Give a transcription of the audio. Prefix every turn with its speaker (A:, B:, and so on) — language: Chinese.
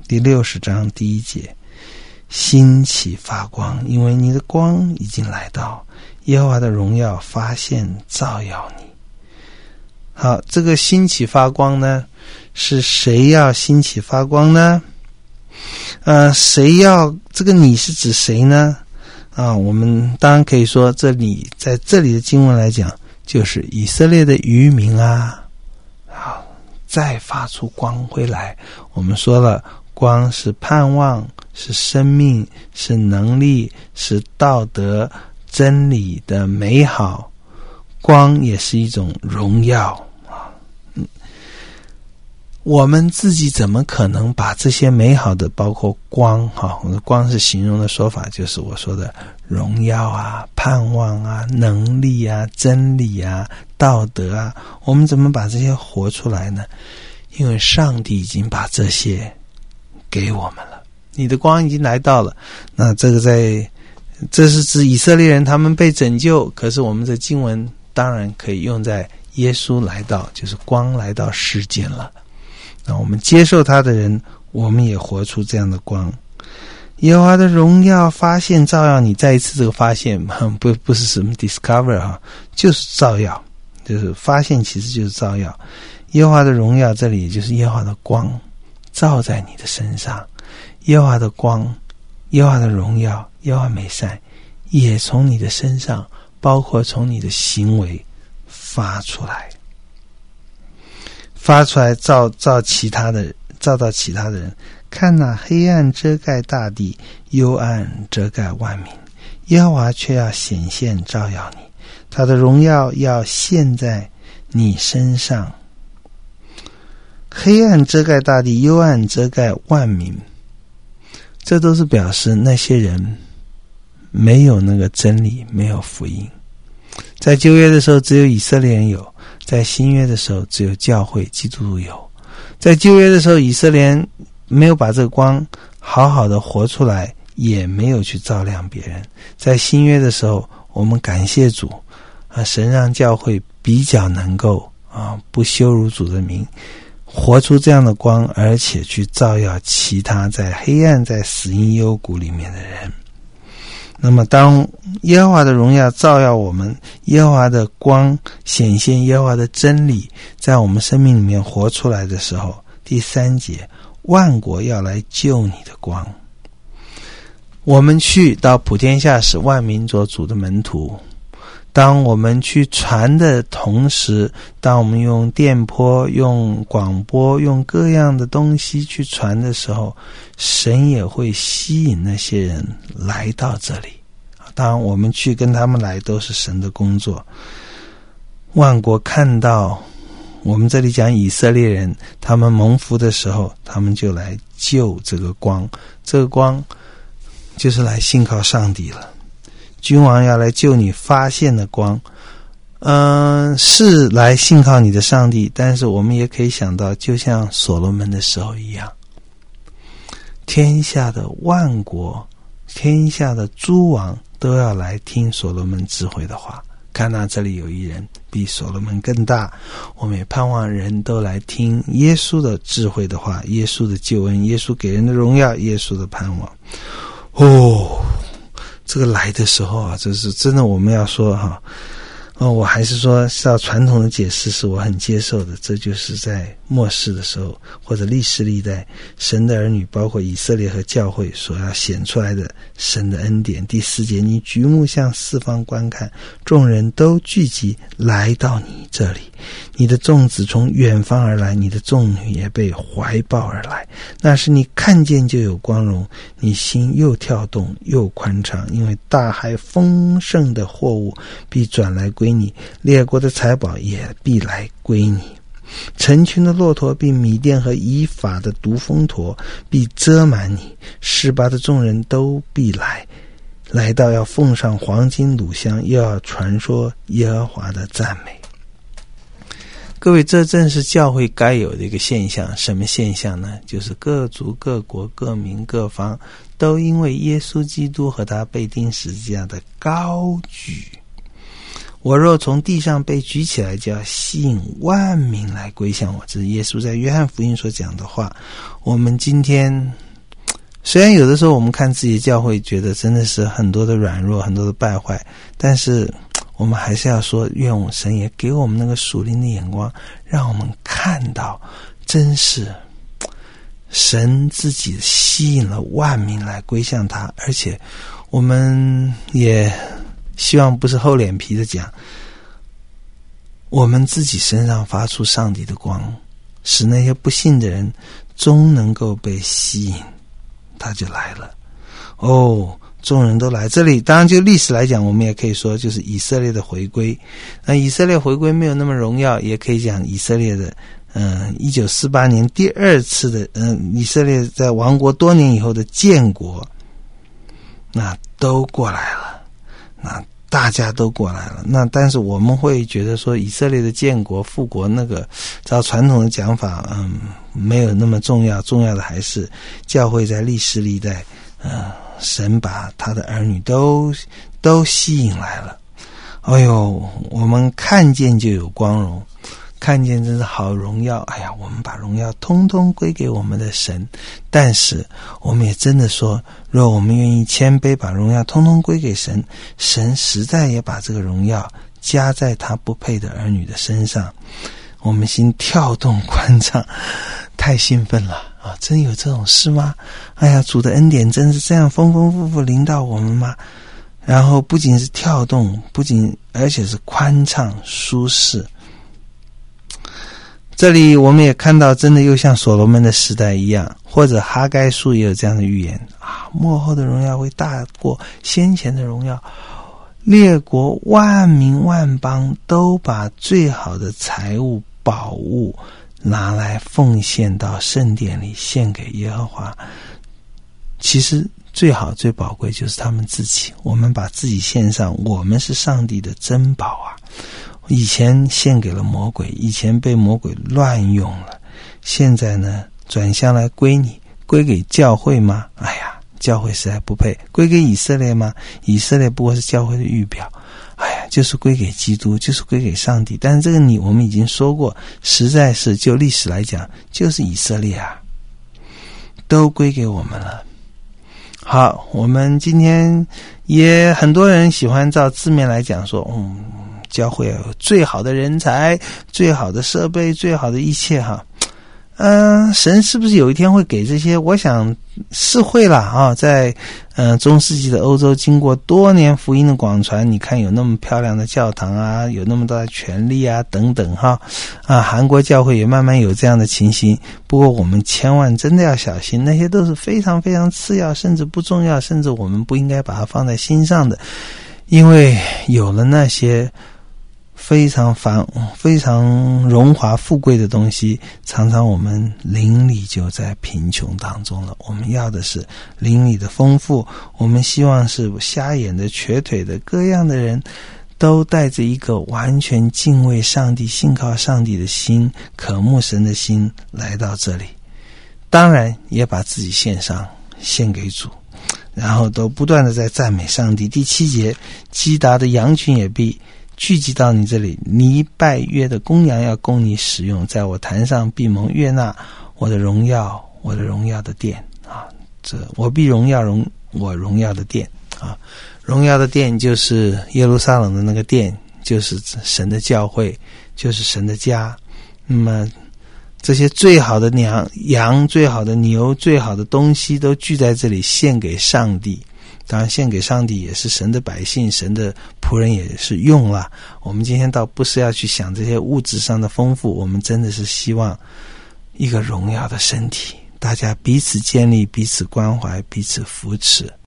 A: 第60章第1节，兴起发光，因为你的光已经来到，耶和华的荣耀发现照耀你。好，这个兴起发光呢，是谁要兴起发光呢？谁要，这个你是指谁呢？我们当然可以说，这里在这里的经文来讲，就是以色列的渔民啊，再发出光辉来。我们说了，光是盼望，是生命，是能力，是道德真理的美好，光也是一种荣耀。我们自己怎么可能把这些美好的，包括光，光是形容的说法，就是我说的荣耀啊、盼望啊、能力啊、真理啊、道德啊，我们怎么把这些活出来呢？因为上帝已经把这些给我们了，你的光已经来到了。那这是指以色列人，他们被拯救，可是我们的经文当然可以用在耶稣来到，就是光来到世间了。那我们接受他的人，我们也活出这样的光。耶和华的荣耀发现照耀你，再一次这个发现不是什么 discover 就是照耀，就是发现其实就是照耀。耶和华的荣耀，这里也就是耶和华的光照在你的身上，耶和华的光，耶和华的荣耀，耶和华美善也从你的身上，包括从你的行为发出来照到其他的人。看哪，黑暗遮盖大地，幽暗遮盖万民，耶和华却要显现照耀你，他的荣耀要现在你身上。黑暗遮盖大地，幽暗遮盖万民，这都是表示那些人没有那个真理，没有福音。在旧约的时候只有以色列人有，在新约的时候只有教会基督徒有。在旧约的时候，以色列人没有把这个光好好的活出来，也没有去照亮别人。在新约的时候，我们感谢主神让教会比较能够不羞辱主的名，活出这样的光，而且去照耀其他在黑暗在死荫幽谷里面的人。那么当耶和华的荣耀照耀我们，耶和华的光显现，耶和华的真理在我们生命里面活出来的时候，第3节，万国要来救你的光。我们去到普天下，使万民做主的门徒。当我们去传的同时，当我们用电波、用广播、用各样的东西去传的时候，神也会吸引那些人来到这里。当我们去跟他们来，都是神的工作。万国看到我们这里讲以色列人，他们蒙福的时候，他们就来救这个光。这个光就是来信靠上帝了。君王要来救你发现的光，是来信靠你的上帝，但是我们也可以想到，就像所罗门的时候一样，天下的万国，天下的诸王都要来听所罗门智慧的话。看到这里有一人比所罗门更大，我们也盼望人都来听耶稣的智慧的话，耶稣的救恩，耶稣给人的荣耀，耶稣的盼望。这个来的时候这是真的，我们要说我还是说照传统的解释是我很接受的，这就是在末世的时候，或者历世历代神的儿女，包括以色列和教会所要显出来的神的恩典。第4节，你举目向四方观看，众人都聚集来到你这里，你的众子从远方而来，你的众女也被怀抱而来。那时你看见就有光荣，你心又跳动又宽敞，因为大海丰盛的货物必转来归你，列国的财宝也必来归你。成群的骆驼并米甸和以法的独峰驼必遮满你，示巴的众人都必来到要奉上黄金乳香，又要传说耶和华的赞美。各位，这正是教会该有的一个现象。什么现象呢？就是各族各国各民各方都因为耶稣基督和他被钉十字架的高举， 我若从地上被举起来，就要吸引万民来归向我。这是耶稣在约翰福音所讲的话。我们今天虽然有的时候我们看自己的教会觉得真的是很多的软弱，很多的败坏，但是我们还是要说，愿我们神也给我们那个属灵的眼光，让我们看到真是神自己吸引了万民来归向他。而且我们也希望不是厚脸皮的讲，我们自己身上发出上帝的光，使那些不信的人终能够被吸引，他就来了。众人都来。这里当然就历史来讲，我们也可以说就是以色列的回归。那以色列回归没有那么荣耀，也可以讲以色列的1948年第二次的以色列在亡国多年以后的建国，那都过来了，那大家都过来了。那但是我们会觉得说，以色列的建国复国那个照传统的讲法没有那么重要，重要的还是教会在历史历代神把他的儿女都吸引来了。我们看见就有光荣，看见真是好荣耀。我们把荣耀通通归给我们的神。但是我们也真的说，若我们愿意谦卑，把荣耀通通归给神，神实在也把这个荣耀加在他不配的儿女的身上。我们心跳动欢畅，太兴奋了啊！真有这种事吗？主的恩典真是这样丰丰富富临到我们吗？然后不仅是跳动，而且是宽敞舒适。这里我们也看到，真的又像所罗门的时代一样，或者哈该书也有这样的预言末后的荣耀会大过先前的荣耀。列国万民万邦都把最好的财物宝物拿来奉献到圣殿里，献给耶和华。其实最好最宝贵就是他们自己，我们把自己献上，我们是上帝的珍宝啊！以前献给了魔鬼，以前被魔鬼乱用了，现在呢转向来归你，归给教会吗？教会实在不配。归给以色列吗？以色列不过是教会的预表。就是归给基督，就是归给上帝。但是这个我们已经说过，实在是就历史来讲，就是以色列都归给我们了。好，我们今天也很多人喜欢照字面来讲说，教会有最好的人才，最好的设备，最好的一切神是不是有一天会给这些？我想是会啦在中世纪的欧洲，经过多年福音的广传，你看有那么漂亮的教堂有那么多的权力等等韩国教会也慢慢有这样的情形。不过我们千万真的要小心，那些都是非常非常次要，甚至不重要，甚至我们不应该把它放在心上的。因为有了那些非常荣华富贵的东西，常常我们灵里就在贫穷当中了。我们要的是灵里的丰富，我们希望是瞎眼的、瘸腿的、各样的人都带着一个完全敬畏上帝、信靠上帝的心、渴慕神的心来到这里。当然也把自己献上，献给主，然后都不断的在赞美上帝。第7节，基达的羊群也必聚集到你这里，你拜约的公羊要供你使用，在我坛上必蒙悦纳，我的荣耀的殿我必荣耀我荣耀的殿荣耀的殿就是耶路撒冷的那个殿，就是神的教会，就是神的家。那么这些最好的羊、最好的牛、最好的东西都聚在这里献给上帝。当然献给上帝也是神的百姓，神的仆人也是用了。我们今天倒不是要去想这些物质上的丰富，我们真的是希望一个荣耀的身体，大家彼此建立，彼此关怀，彼此扶持。